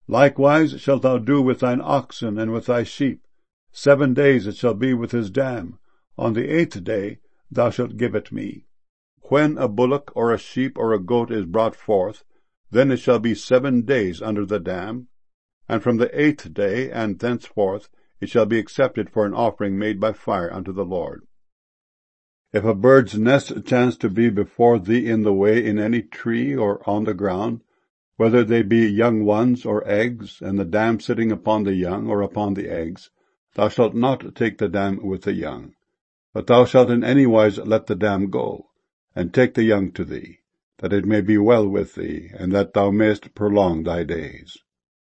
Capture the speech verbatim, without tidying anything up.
Likewise shalt thou do with thine oxen and with thy sheep. Seven days it shall be with his dam. On the eighth day thou shalt give it me. When a bullock or a sheep or a goat is brought forth, then it shall be seven days under the dam, and from the eighth day and thenceforth it shall be accepted for an offering made by fire unto the Lord. If a bird's nest chance to be before thee in the way in any tree or on the ground, whether they be young ones or eggs, and the dam sitting upon the young or upon the eggs, thou shalt not take the dam with the young. But thou shalt in any wise let the dam go, and take the young to thee, that it may be well with thee, and that thou mayest prolong thy days.